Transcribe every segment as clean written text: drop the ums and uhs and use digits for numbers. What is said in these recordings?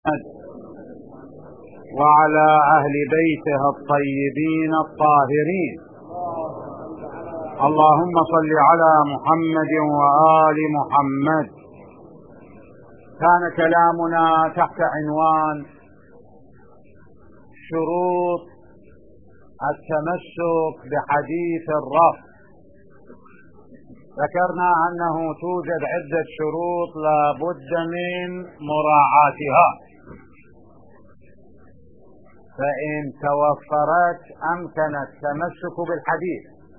وعلى أهل بيته الطيبين الطاهرين. اللهم صل على محمد وآل محمد. كان كلامنا تحت عنوان شروط التمسك بحديث الرفض. ذكرنا أنه توجد عدة شروط لا بد من مراعاتها، فإن توفرت أمكن التمسك بالحديث،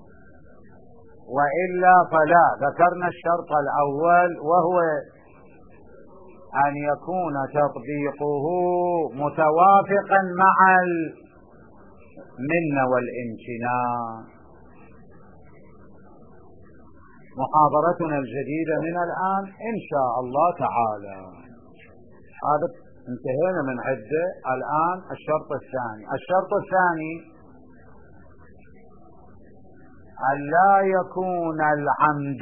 وإلا فلا. ذكرنا الشرط الأول وهو أن يكون تطبيقه متوافقا مع المنة والامتنان. محاضرتنا الجديدة من الآن إن شاء الله تعالى. هذا انتهينا من عدة. الآن الشرط الثاني أن لا يكون العمد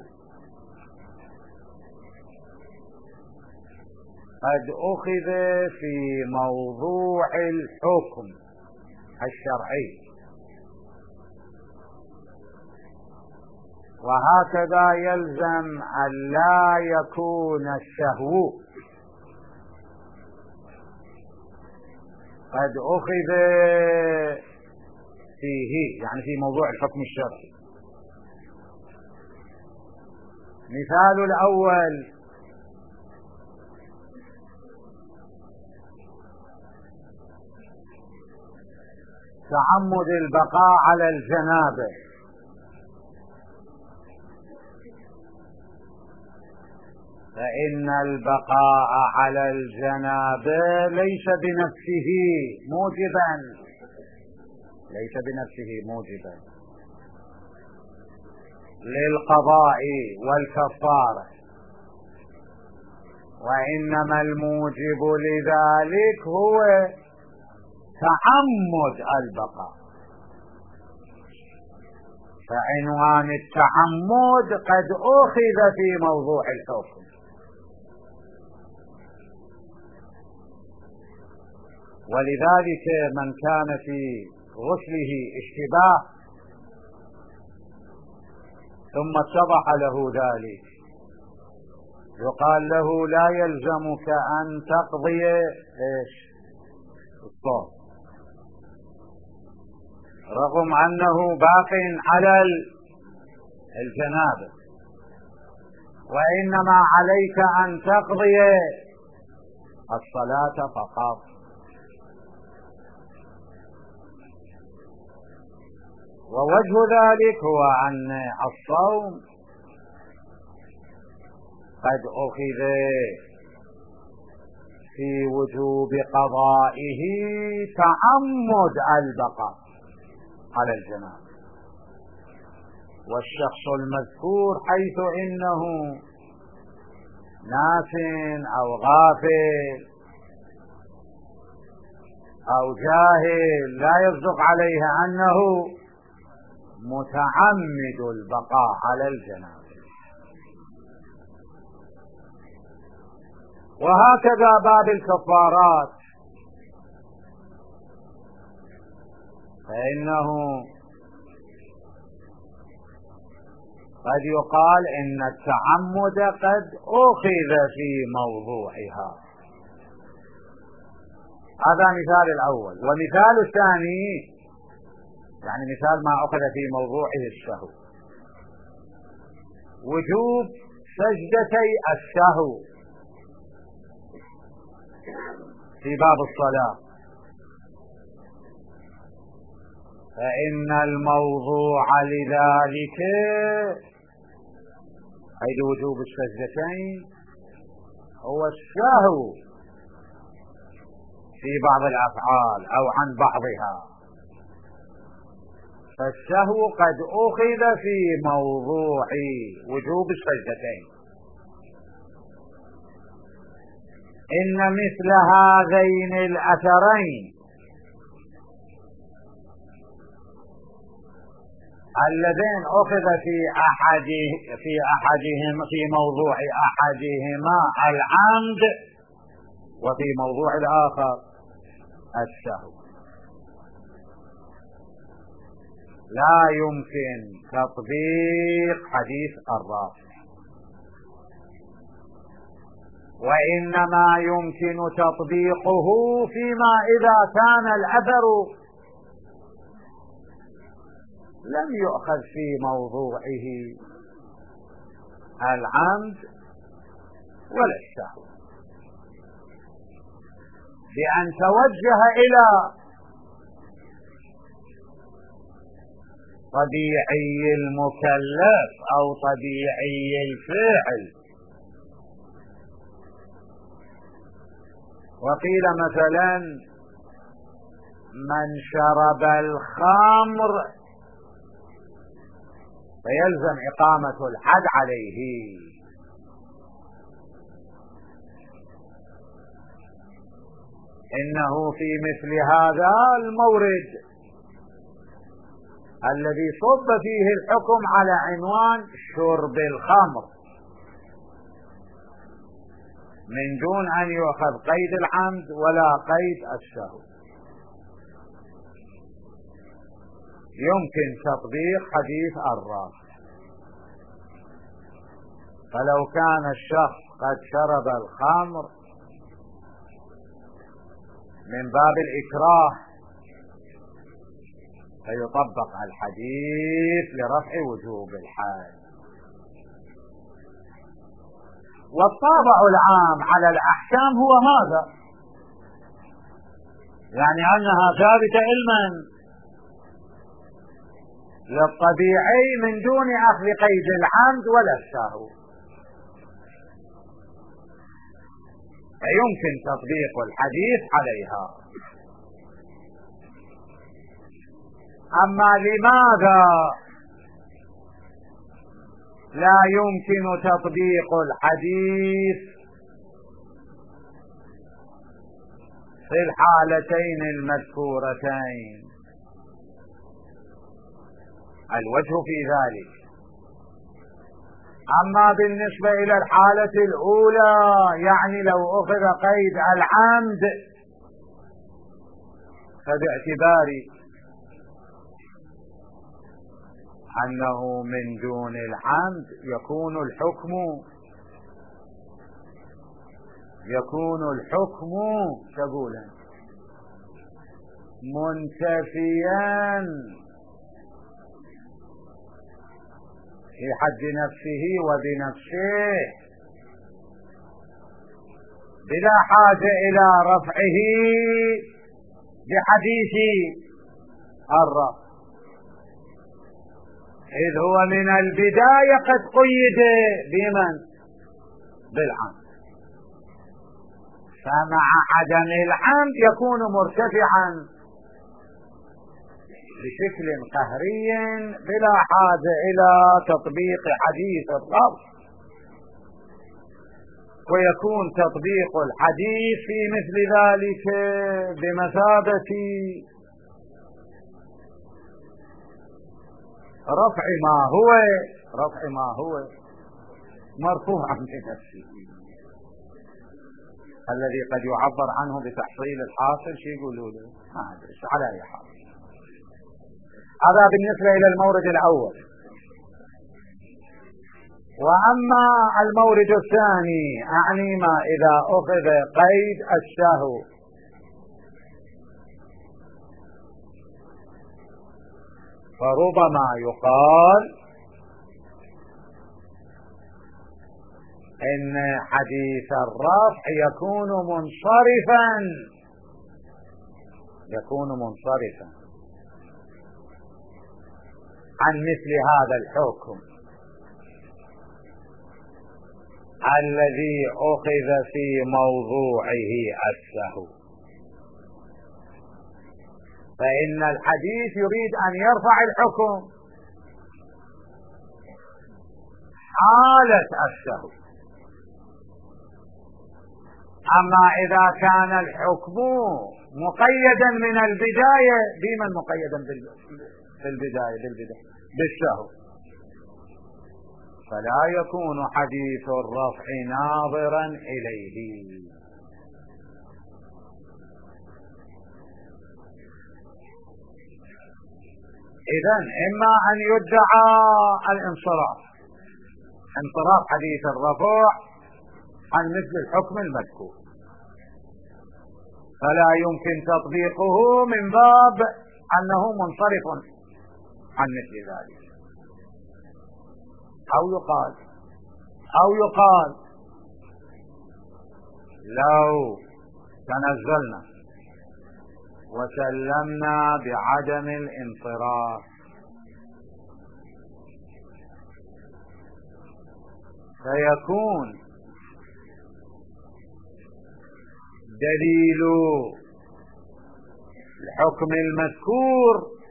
قد أخذ في موضوع الحكم الشرعي، وهكذا يلزم أن لا يكون السهو قد أخذ فيه، يعني في موضوع الحكم الشرعي. مثال الأول: تعمد البقاء على الجنابة. فإن البقاء على الجنابة ليس بنفسه موجبا للقضاء والكفارة، وإنما الموجب لذلك هو تعمد البقاء. فعنوان التعمد قد أخذ في موضوع الحكم، ولذلك من كان في غسله اشتباه ثم اتضح له ذلك يقال له لا يلزمك أن تقضي الصوم، رغم أنه باق على الجنابة، وإنما عليك أن تقضي الصلاة فقط. ووجه ذلك هو أن الصوم قد أخذ في وجوب قضائه تعمد البقاء على الجنابة، والشخص المذكور حيث إنه ناس أو غافل أو جاهل لا يصدق عليه أنه متعمد البقاء على الجنابة. وهكذا باب الكفارات، فإنه قد يقال إن التعمد قد أخذ في موضوعها. هذا مثال الأول. ومثال الثاني يعني مثال ما أخذ في موضوعه السهو: وجوب سجدتي السهو في باب الصلاة. فإن الموضوع لذلك أي وجوب السجدتين هو السهو في بعض الأفعال أو عن بعضها، فالسهو قد أخذ في موضوع وجوب السجدتين. إن مثل هذين الأثرين اللذين أخذ في موضوع أحدهما العمد وفي موضوع الآخر السهو. لا يمكن تطبيق حديث الرافع، وإنما يمكن تطبيقه فيما إذا كان الأثر لم يؤخذ في موضوعه العمد ولا السهو، بأن توجه إلى طبيعي المكلف أو طبيعي الفاعل. وقيل مثلا من شرب الخمر فيلزم إقامة الحد عليه. إنه في مثل هذا المورد الذي صب فيه الحكم على عنوان شرب الخمر من دون أن يؤخذ قيد العمد ولا قيد السهو، يمكن تطبيق حديث الرافع. فلو كان الشخص قد شرب الخمر من باب الإكراه فيطبق الحديث لرفع وجوب الحد. والطابع العام على الأحكام هو هذا، يعني أنها ثابتة علما للطبيعي من دون أخذ قيد العمد ولا السهو، فيمكن تطبيق الحديث عليها. أما لماذا لا يمكن تطبيق الحديث في الحالتين المذكورتين؟ الوجه في ذلك: أما بالنسبة إلى الحالة الأولى، يعني لو أخذ قيد العمد، فباعتبار أنه من دون العمد يكون الحكم شغولا منتفيا في حد نفسه وبنفسه بلا حاجة إلى رفعه بحديث الرفع، إذ هو من البداية قد قيد بمن؟ بالعمد. فمع عدم العمد يكون مرتفعا بشكل قهري بلا حاجة إلى تطبيق حديث الرفع، ويكون تطبيق الحديث في مثل ذلك بمثابة رفع ما هو مرفوعا بنفسه، الذي قد يعبر عنه بتحصيل الحاصل. شو يقولوا له؟ ما أدري على أي حال. هذا بالنسبة إلى المورد الأول. وأما المورد الثاني، أعني ما إذا أخذ قيد السهو، فربما يقال إن حديث الرفع يكون منصرفا عن مثل هذا الحكم الذي أخذ في موضوعه السهو، فإن الحديث يريد أن يرفع الحكم حالة السهو. أما إذا كان الحكم مقيدا من البداية، بمن مقيدا في البداية بالسهو، فلا يكون حديث الرفع ناظرا إليه. إذن إما أن يدعى الانصراف، انصراف حديث الرفع عن مثل الحكم المذكور، فلا يمكن تطبيقه من باب أنه منصرف عن مثل ذلك. أو يقال لو تنزلنا وسلمنا بعدم الانصراف فيكون دليل الحكم المذكور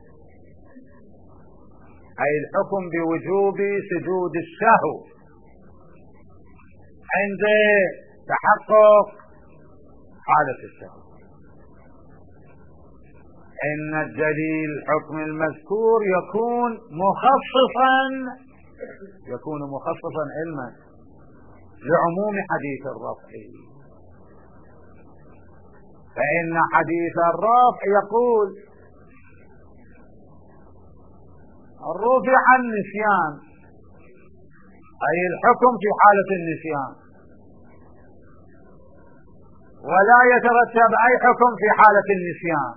أي الحكم بوجوب سجود السهو عند تحقق حالة السهو، إن الدليل الحكم المذكور يكون مخصصا علما لعموم حديث الرفع، فإن حديث الرفع يقول رفع النسيان أي الحكم في حالة النسيان، ولا يترتب أي حكم في حالة النسيان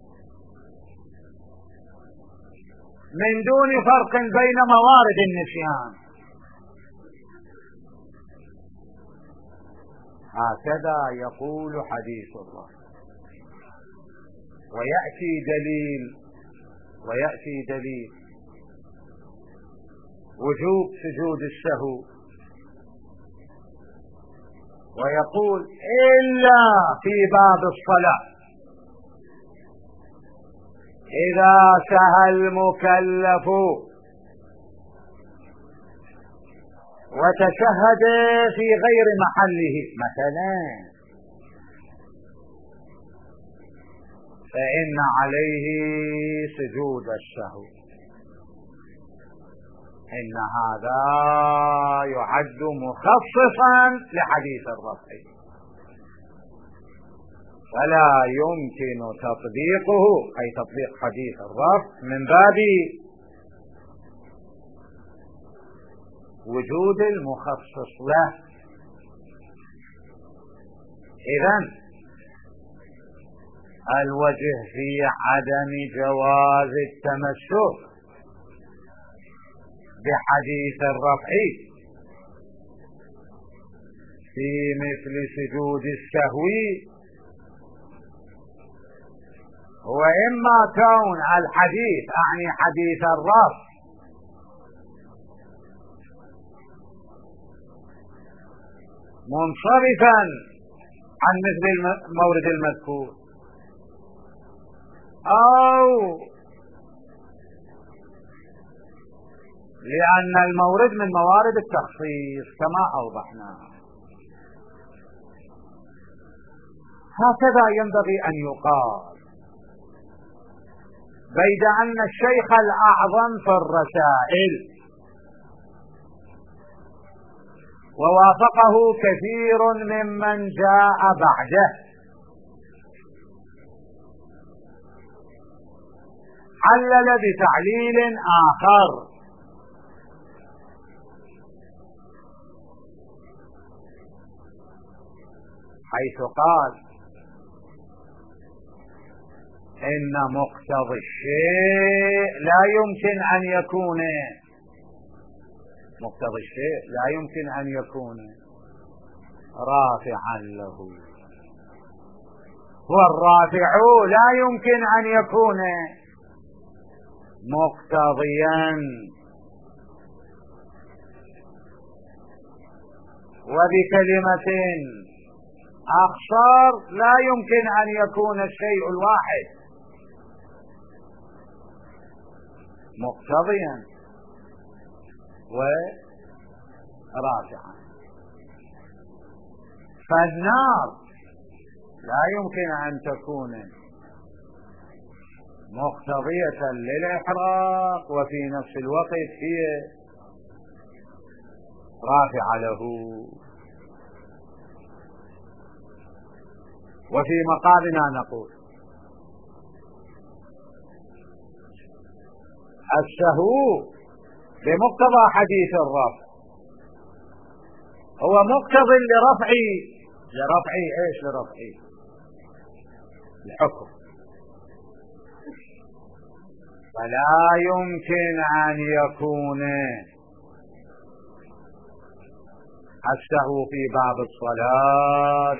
من دون فرق بين موارد النسيان. هكذا يقول حديث الله. ويأتي دليل وجوب سجود السهو ويقول إلا في باب الصلاة إذا سهى المكلف وتشهد في غير محله مثلا فإن عليه سجود السهو، إن هذا يعد مخصصا لحديث الرفع، فلا يمكن تطبيقه أي تطبيق حديث الرفع من باب وجود المخصص له. إذن الوجه في عدم جواز التمسك بحديث الرفع في مثل سجود السهو هو إما كون الحديث أعني حديث الرفع منصرفا عن مثل المورد المذكور، أو لأن المورد من موارد التخصيص كما أوضحنا. هكذا ينبغي أن يقال، بيد أن الشيخ الأعظم في الرسائل ووافقه كثير ممن جاء بعده علل بتعليل آخر، حيث قال إن مقتضى الشيء لا يمكن أن يكون رافعا له، والرافع لا يمكن أن يكون مقتضيا، وبكلمة أخصر لا يمكن أن يكون الشيء الواحد مقتضيا ورافعا. فالنار لا يمكن أن تكون مقتضية للإحراق وفي نفس الوقت هي رافعة له. وفي مقامنا نقول السهو بمقتضى حديث الرفع هو مقتضي لرفع ايش؟ لرفع الحكم، فلا يمكن ان يكون السهو في باب الصلاة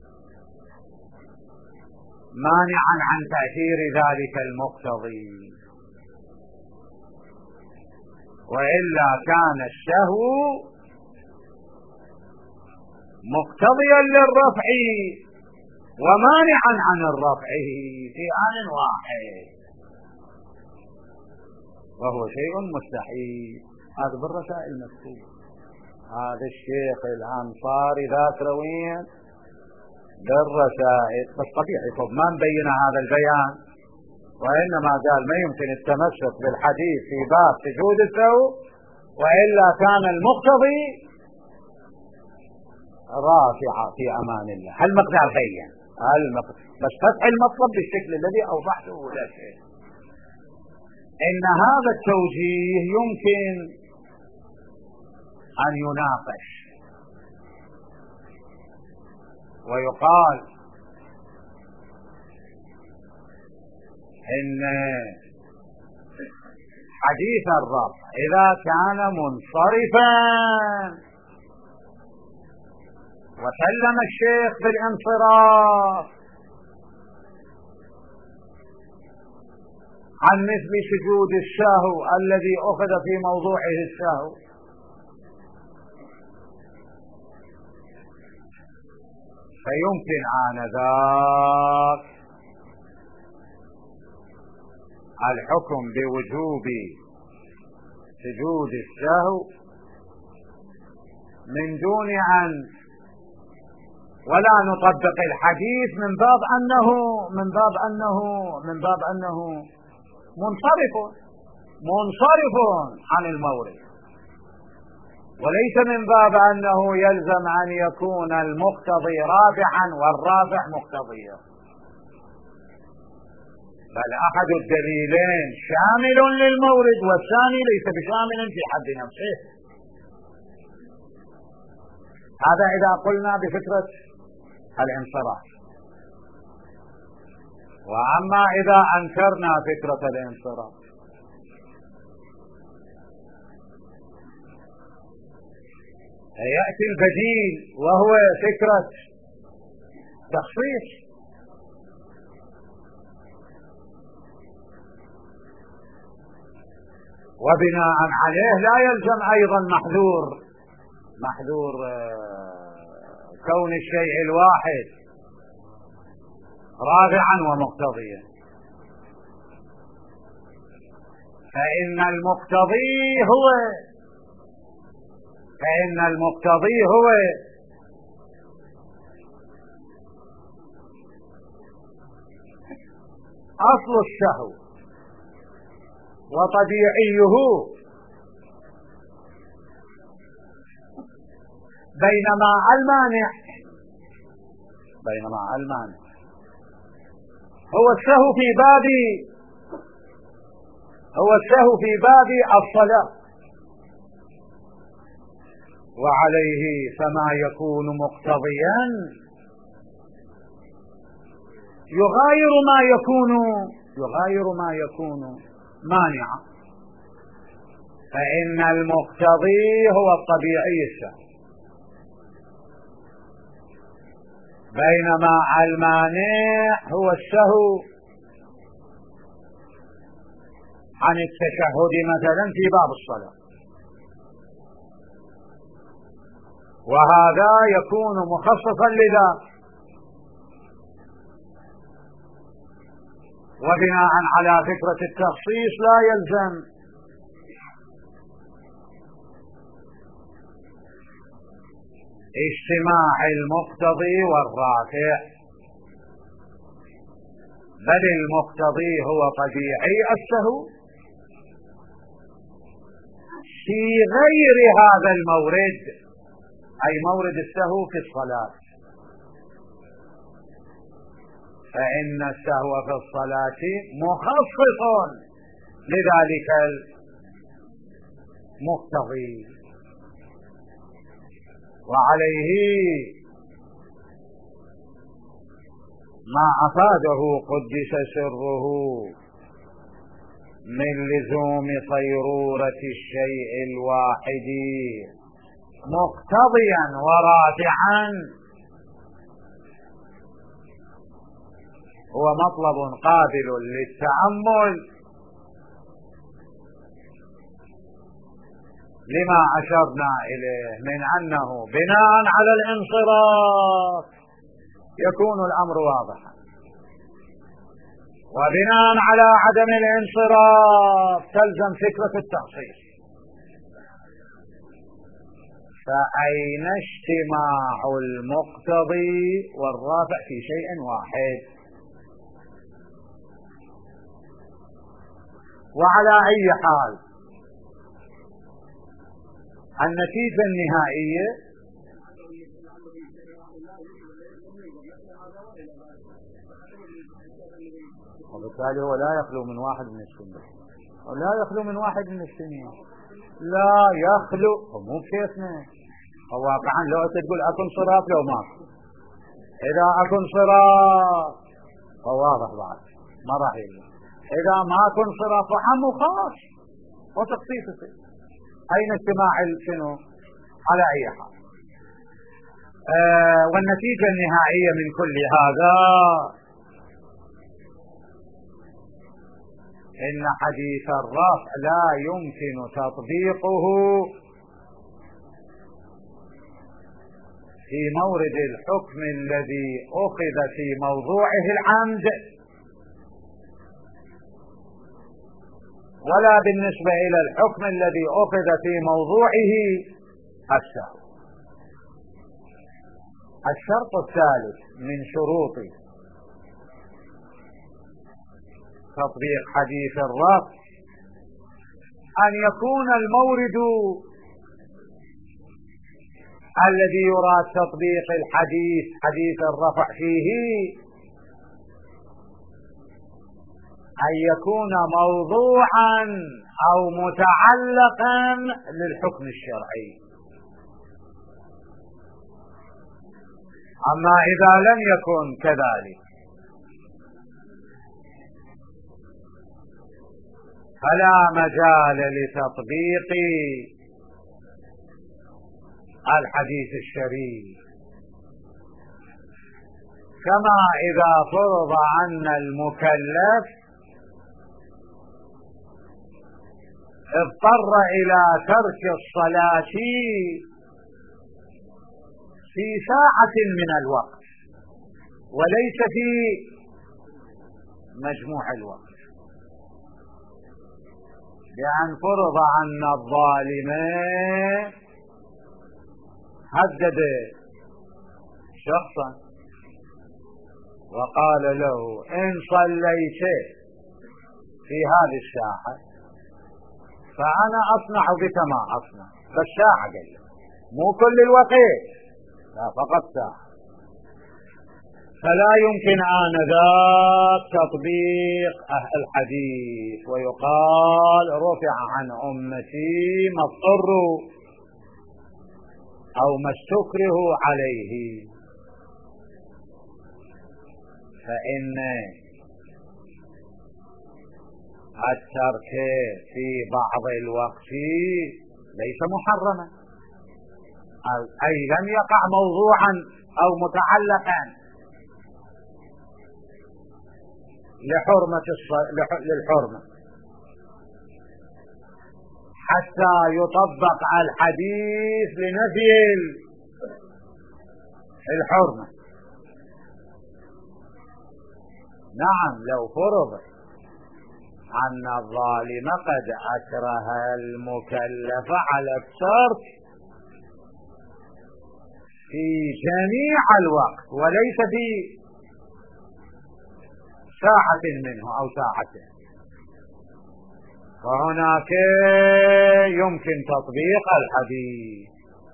مانعا عن تأثير ذلك المقتضي، وإلا كان السهو مقتضيا للرفع ومانعا عن الرفع في آن واحد، وهو شيء مستحيل. هذا بالرسائل مكتوب. هذا الشيخ الأنصاري ذاك روين بالرسائل، بس طبيعي ما مبين هذا البيان، وإنما قال ما يمكن التمسك بالحديث في باب سجود السهو وإلا كان المقتضي رافعا في أمان الله. هالمقدار بين بس فتح المطلب بالشكل الذي أوضحته لا شيء. إن هذا التوجيه يمكن أن يناقش ويقال إن حديث الرفع إذا كان منصرفا وسلم الشيخ بالانصراف عن مثل سجود السهو الذي أخذ في موضوعه السهو، فيمكن آنذاك الحكم بوجوب سجود السهو من دون أن ولا نطبق الحديث من باب أنه منصرف عن المورد، وليس من باب أنه يلزم أن يكون المقتضي رافعا والرافع مقتضيا، بل أحد الدليلين شامل للمورد والثاني ليس بشامل في حد نفسه. هذا إذا قلنا بفكرة الانصراف. وأما إذا أنكرنا فكرة الانصراف يأتي البديل وهو فكرة تخصيص، وبناء عليه لا يلزم أيضا محذور كون الشيء الواحد رافعا ومقتضيا، فإن المقتضي هو أصل السهو وطبيعيه، بينما المانع هو السهو في باب الصلاة، وعليه فما يكون مقتضيا يغاير ما يكون مانعا، فإن المقتضي هو الطبيعي السهو، بينما المانع هو السهو عن التشهد مثلا في باب الصلاة، وهذا يكون مخصصا لذاك. وبناء على فكرة التخصيص لا يلزم اجتماع المقتضي والرافع، بل المقتضي هو طبيعي السهو في غير هذا المورد، أي مورد السهو في الصلاة، فإن السهو في الصلاة مخصص لذلك المقتضي. وعليه ما أفاده قدس سره من لزوم صيرورة الشيء الواحد مقتضيا ورافعا هو مطلب قابل للتأمل لما أشرنا إليه من أنه بناء على الانصراف يكون الأمر واضحا، وبناء على عدم الانصراف تلزم فكرة التخصيص. فأين اجتماع المقتضي والرافع في شيء واحد؟ وعلى أي حال النتيجة النهائية وبالتالي هو لا يخلو من واحد من السنين، ولا يخلو من واحد من السنين، لا يخلو. مو بكيفنا واقعا. لو تقول اكو انصراف لو ما اذا اكو انصراف فواضح بعد ما راح يجي. اذا ما اكو انصراف فحم وخاص وتخصيصه. اين اجتماع شنو؟ على اي حال والنتيجة النهائية من كل هذا إن حديث الرفع لا يمكن تطبيقه في مورد الحكم الذي أخذ في موضوعه العمد، ولا بالنسبة إلى الحكم الذي أخذ في موضوعه السهو. الشرط الثالث من شروط تطبيق حديث الرفع أن يكون المورد الذي يراد تطبيق حديث الرفع فيه أن يكون موضوعا أو متعلقا للحكم الشرعي. أما إذا لم يكن كذلك فلا مجال لتطبيق الحديث الشريف. كما إذا فرض أن المكلف اضطر إلى ترك الصلاة في ساعة من الوقت وليس في مجموع الوقت، بأن فرض أن الظالم هدد شخصا وقال له إن صليت في هذه الساعة فأنا أصنع بك ما أصنع. فالساعة قال مو كل الوقت، لا فقط ساعة. فلا يمكن آنذاك تطبيق الحديث ويقال رفع عن أمتي ما اضطروا أو ما استكرهوا عليه. فإن الترك في بعض الوقت ليس محرما، أي لم يقع موضوعا أو متعلقا للحرمة حتى يطبق الحديث لنفي الحرمة. نعم لو فرض أن الظالم قد أكره المكلف على الترك في جميع الوقت وليس في ساعة منه أو ساعتين، فهناك يمكن تطبيق الحديث،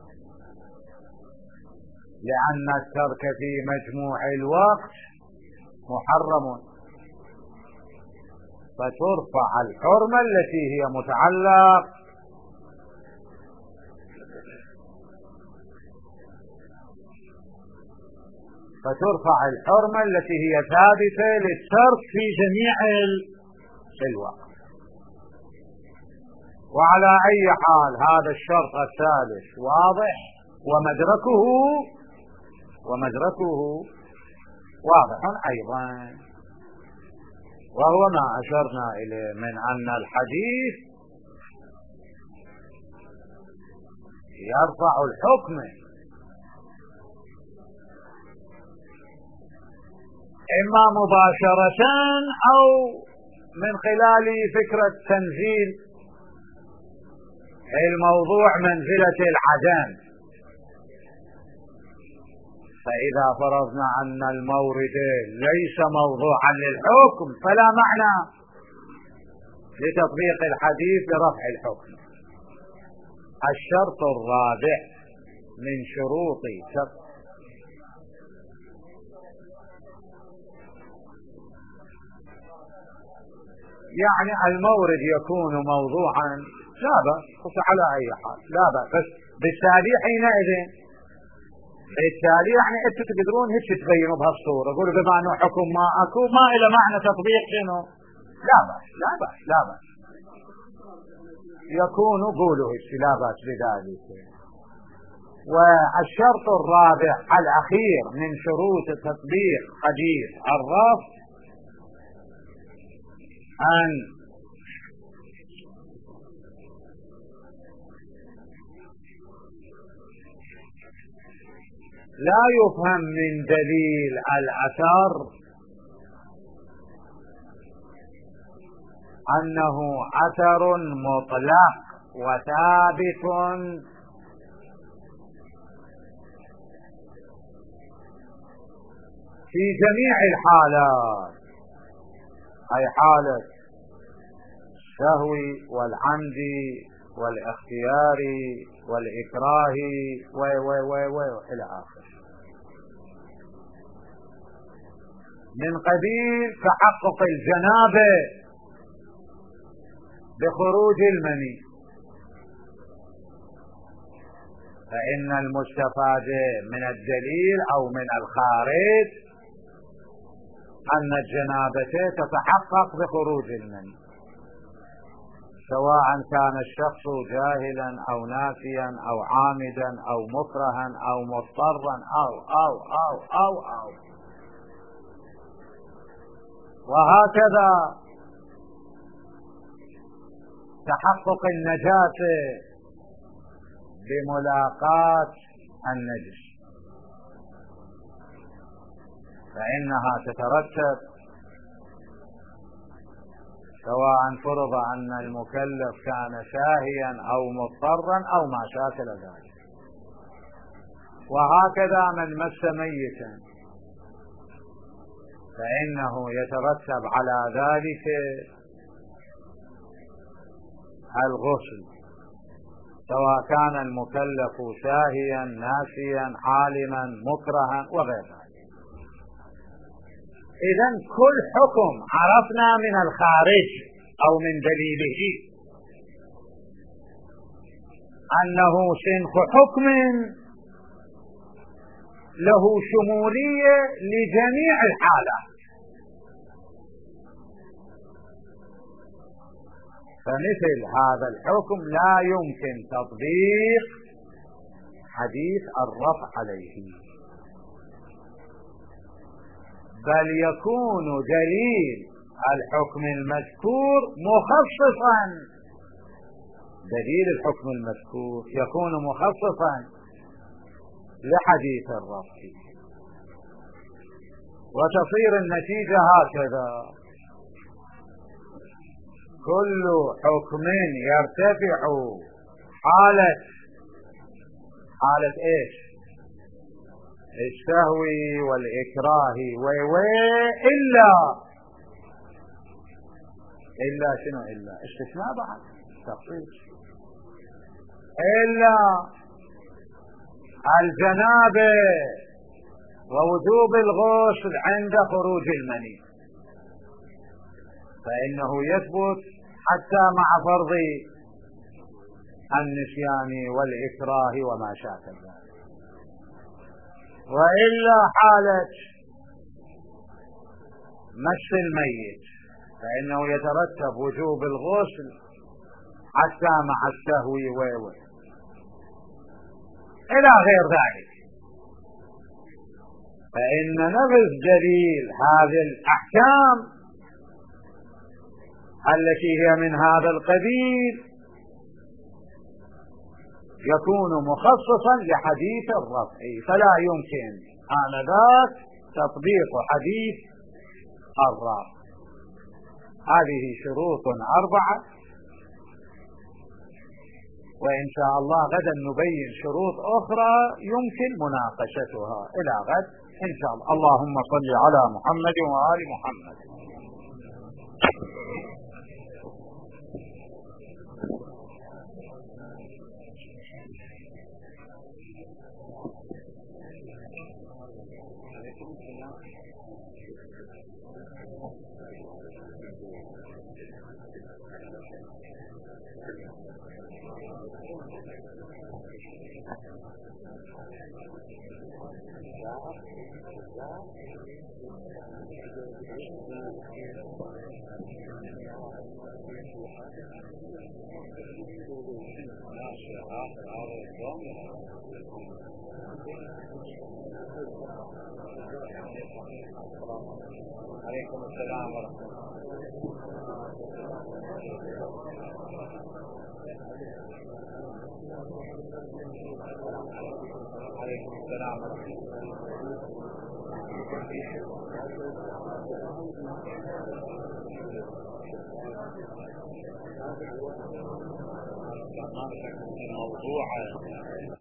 لأن الترك في مجموع الوقت محرم. فترفع الحرمة التي هي متعلق ثابتة للترك في جميع الوقت. وعلى أي حال هذا الشرط الثالث واضح ومدركه واضح أيضا، وهو ما أشرنا إليه من أن الحديث يرفع الحكم إما مباشرة أو من خلال فكرة تنزيل الموضوع منزلة العدم. فإذا فرضنا أن المورد ليس موضوعا للحكم فلا معنى لتطبيق الحديث برفع الحكم. الشرط الرابع من شروط يعني المورد يكون موضوعا لا بأس على أي حال لا بأس، بس بالتالي حينئذ يعني انتم تقدرون هيك تبينوا بهالصورة، قولوا بما انه حكم ما اكو ما الى معنى تطبيق شنو لا بأس يكون قولوا هيك لا بأس بذلك. والشرط الرابع الأخير من شروط تطبيق حديث الرفع أن لا يفهم من دليل الأثر أنه أثر مطلق وثابت في جميع الحالات، أي حالة السهو والعمد والاختيار والإكراه إلى آخر، من قبيل تحقق الجنابة بخروج المني، فإن المستفاد من الدليل أو من الخارج أن الجنابة تتحقق بخروج المني، سواء كان الشخص جاهلا أو ناسيا أو عامدا أو مكرها أو مضطرا أو وهكذا تحقق النجاة بملاقاة النجس، فإنها تترتب سواء فرض أن المكلف كان ساهيا أو مضطرا أو ما شاكل ذلك. وهكذا من مس ميتا فإنه يترتب على ذلك الغسل، سواء كان المكلف ساهيا ناسيا عالما مكرها وغير ذلك. إذن كل حكم عرفنا من الخارج أو من دليله أنه سنخ حكم له شمولية لجميع الحالات، فمثل هذا الحكم لا يمكن تطبيق حديث الرفع عليه، بل يكون دليل الحكم المذكور مخصصا، دليل الحكم المذكور يكون مخصصا لحديث الرفع، وتصير النتيجة هكذا: كل حكم يرتفع حالة ايش؟ السهو والإكراه إلا شنو؟ إلا استثناء بعد تخصيص، إلا الجنابة ووجوب الغسل عند خروج المني. فإنه يثبت حتى مع فرض النسيان والإكراه وما شاكل ذلك. وإلا حالة مس الميت فإنه يترتب وجوب الغسل حتى مع السهو إلى غير ذلك. فإن نفذ دليل هذه الأحكام التي هي من هذا القبيل يكون مخصصا لحديث الرفع، فلا يمكن آنذاك تطبيق حديث الرفع. هذه شروط 4، وإن شاء الله غدا نبين شروط أخرى يمكن مناقشتها. إلى غد إن شاء الله. اللهم صل على محمد وآل محمد. عليكم السلام ورحمة الله. عليكم السلام ورحمة الله. الموضوع